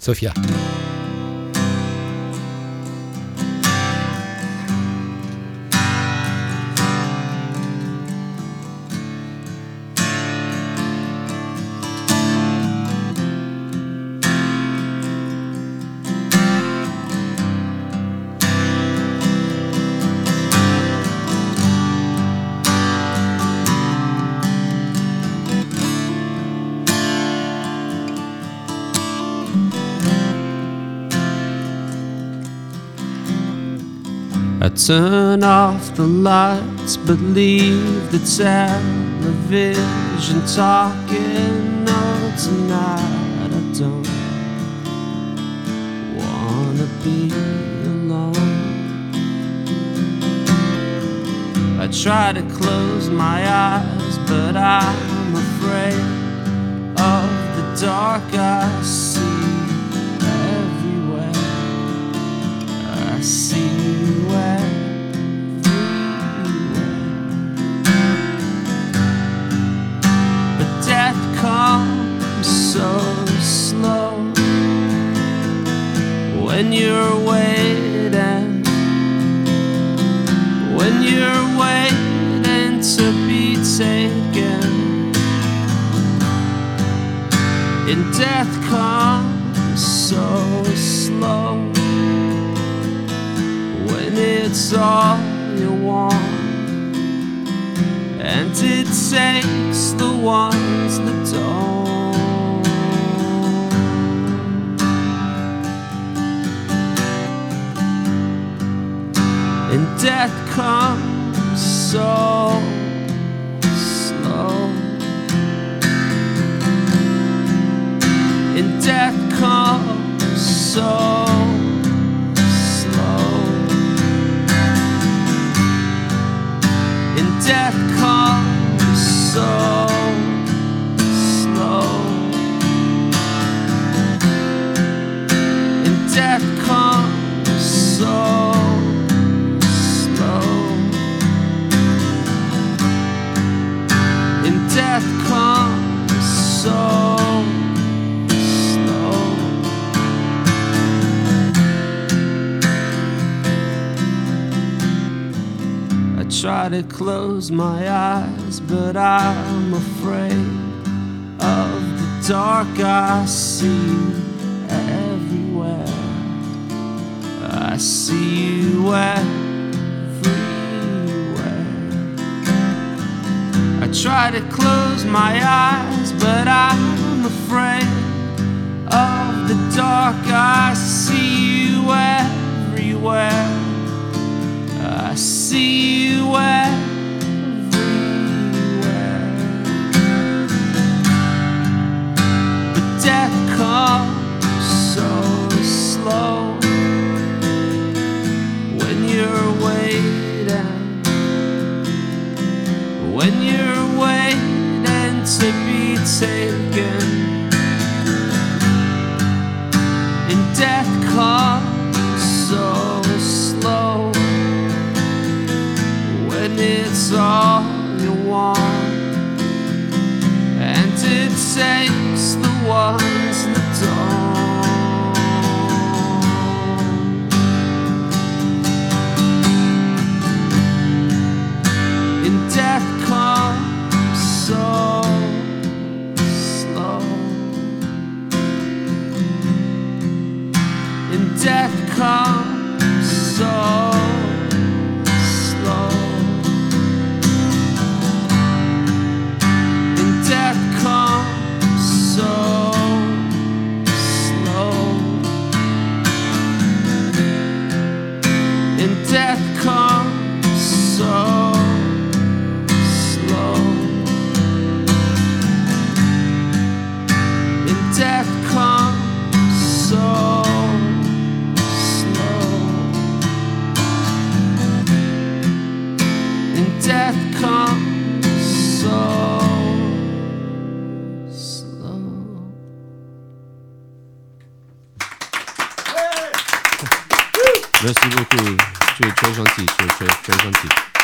Sophia. I turn off the lights, but leave the television talking. No, tonight I don't wanna be alone. I try to close my eyes, but I'm afraid of the dark I see everywhere. I see you everywhere. But death comes so slow when you're waiting, when you're waiting to be taken. And death comes so slow when it's all you want, and it takes the ones that don't. And death comes so slow, and death comes so death comes so slow, and death comes so slow, and death comes so slow. I try to close my eyes, but I'm afraid of the dark I see everywhere. I see you everywhere. I try to close my eyes, but I'm afraid of the dark I see you everywhere. I see you everywhere. But death comes so slow when you're waiting, when you're waiting to be taken. And death comes so slow when it's all you want, and it takes the ones that don't. And death comes so slow, and death comes so slow. Death comes so slow, and death comes so slow, and death comes so slow, and death comes so. Merci beaucoup. Tu es très gentil.